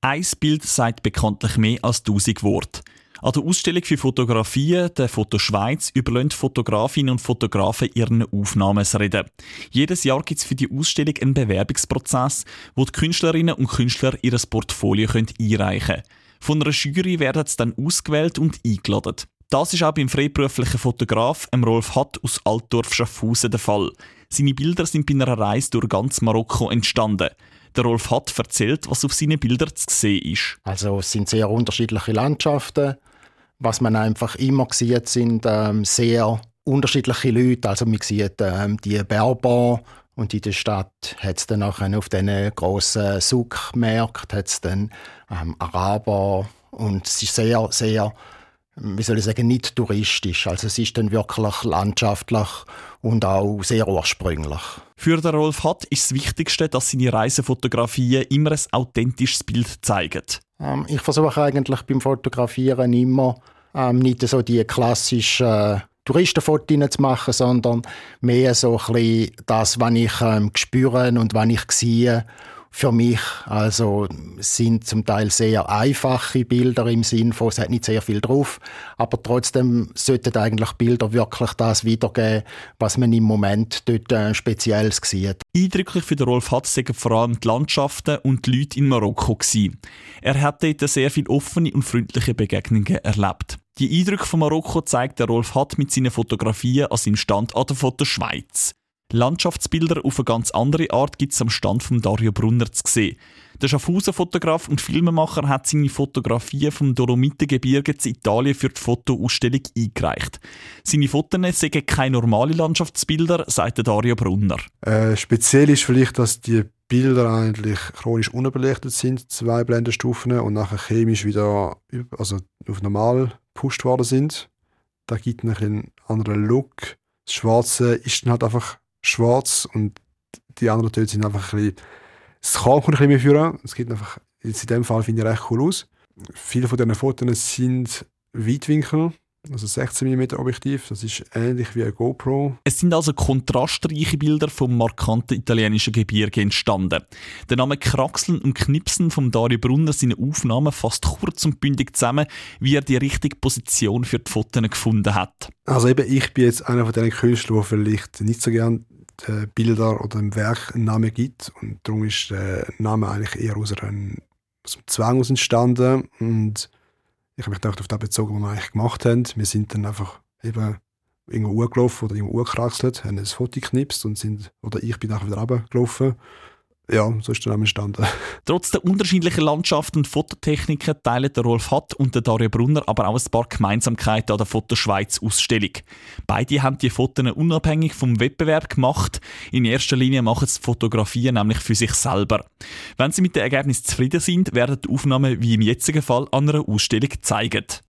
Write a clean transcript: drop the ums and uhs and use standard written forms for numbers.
Ein Bild sagt bekanntlich mehr als 1000 Worte. An der Ausstellung für Fotografien, der Fotoschweiz, überlassen Fotografinnen und Fotografen ihren Aufnahmen das Reden. Jedes Jahr gibt es für die Ausstellung einen Bewerbungsprozess, wo die Künstlerinnen und Künstler ihr Portfolio einreichen können. Von einer Jury werden sie dann ausgewählt und eingeladen. Das ist auch beim freiberuflichen Fotograf Rolf Hatt aus Altdorf-Schaffhausen der Fall. Seine Bilder sind bei einer Reise durch ganz Marokko entstanden. Der Rolf Hatt erzählt, was auf seinen Bildern zu sehen ist. Also es sind sehr unterschiedliche Landschaften. Was man einfach immer sieht, sind sehr unterschiedliche Leute. Also man sieht die Berber und in der Stadt hat es dann auch auf diesen grossen Soukmärkten hat's dann Araber und es ist sehr, sehr, wie soll ich sagen, nicht touristisch. Also es ist dann wirklich landschaftlich und auch sehr ursprünglich. Für den Rolf Hatt ist das Wichtigste, dass seine Reisefotografien immer ein authentisches Bild zeigen. Ich versuche eigentlich beim Fotografieren immer nicht so die klassischen Touristenfotos zu machen, sondern mehr so ein bisschen das, was ich spüre und was ich sehe. Für mich also sind zum Teil sehr einfache Bilder im Sinne von, es hat nicht sehr viel drauf, aber trotzdem sollten eigentlich Bilder wirklich das wiedergeben, was man im Moment dort Spezielles sieht. Eindrücklich für den Rolf Hatt waren vor allem die Landschaften und die Leute in Marokko. Er hat dort sehr viele offene und freundliche Begegnungen erlebt. Die Eindrücke von Marokko zeigt der Rolf Hatt mit seinen Fotografien an seinem Stand an der Fotoschweiz. Landschaftsbilder auf eine ganz andere Art gibt es am Stand von Dario Brunner zu sehen. Der Schaffhausen-Fotograf und Filmemacher hat seine Fotografien vom Dolomitengebirge in Italien für die Fotoausstellung eingereicht. Seine Fotos sind keine normalen Landschaftsbilder, sagt Dario Brunner. Speziell ist vielleicht, dass die Bilder eigentlich chronisch unterbelichtet sind, 2 Blendenstufen, und nachher chemisch wieder auf normal gepusht worden sind. Da gibt es einen anderen Look. Das Schwarze ist dann halt einfach schwarz und die anderen Töne sind einfach ein bisschen, es kann ein bisschen mehr führen. Es gibt einfach, in dem Fall finde ich recht cool aus. Viele von diesen Fotos sind Weitwinkel, also 16 mm Objektiv. Das ist ähnlich wie eine GoPro. Es sind also kontrastreiche Bilder vom markanten italienischen Gebirge entstanden. Der Name Kraxeln und Knipsen von Dario Brunner seine Aufnahmen fasst kurz und bündig zusammen, wie er die richtige Position für die Fotos gefunden hat. Also eben, ich bin jetzt einer von diesen Künstlern, der vielleicht nicht so gerne Bilder oder im Werk einen Namen gibt, und darum ist der Name eigentlich eher aus dem Zwang entstanden, und ich habe mich gedacht, auf das bezogen, was wir eigentlich gemacht haben. Wir sind dann einfach eben irgendwo hochgelaufen oder irgendwo hochgekraxelt, haben ein Foto geknipst und ich bin nachher wieder runtergelaufen. Ja, so ist der Name entstanden. Trotz der unterschiedlichen Landschaften und Fototechniken teilen der Rolf Hatt und der Dario Brunner aber auch ein paar Gemeinsamkeiten an der Fotoschweiz-Ausstellung. Beide haben die Fotos unabhängig vom Wettbewerb gemacht. In erster Linie machen sie die Fotografien nämlich für sich selber. Wenn sie mit dem Ergebnis zufrieden sind, werden die Aufnahmen wie im jetzigen Fall an einer Ausstellung gezeigt.